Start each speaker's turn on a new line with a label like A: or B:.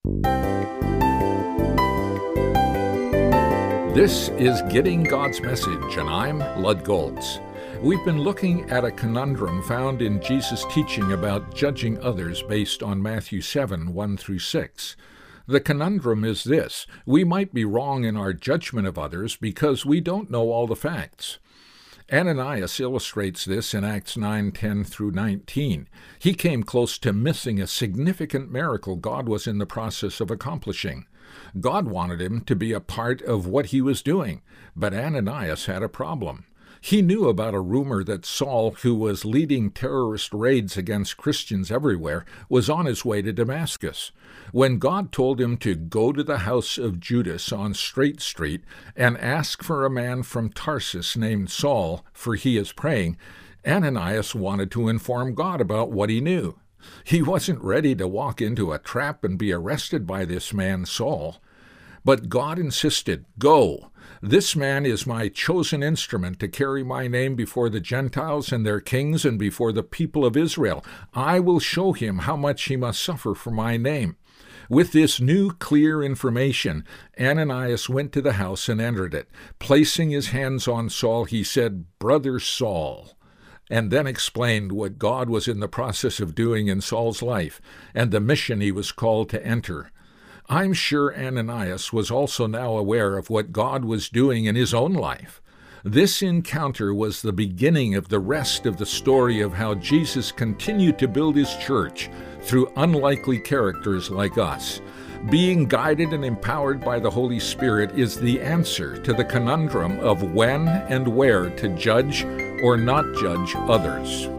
A: This is Getting God's Message, and I'm Lud Goltz. We've been looking at a conundrum found in Jesus' teaching about judging others based on Matthew 7, 1 through 6. The conundrum is this: we might be wrong in our judgment of others because we don't know all the facts. Ananias illustrates this in Acts 9, 10 through 19. He came close to missing a significant miracle God was in the process of accomplishing. God wanted him to be a part of what he was doing, but Ananias had a problem. He knew about a rumor that Saul, who was leading terrorist raids against Christians everywhere, was on his way to Damascus. When God told him to go to the house of Judas on Straight Street and ask for a man from Tarsus named Saul, for he is praying, Ananias wanted to inform God about what he knew. He wasn't ready to walk into a trap and be arrested by this man, Saul. But God insisted, "Go. This man is my chosen instrument to carry my name before the Gentiles and their kings and before the people of Israel. I will show him how much he must suffer for my name." With this new, clear information, Ananias went to the house and entered it. Placing his hands on Saul, he said, "Brother Saul," and then explained what God was in the process of doing in Saul's life and the mission he was called to enter. I'm sure Ananias was also now aware of what God was doing in his own life. This encounter was the beginning of the rest of the story of how Jesus continued to build his church through unlikely characters like us. Being guided and empowered by the Holy Spirit is the answer to the conundrum of when and where to judge or not judge others.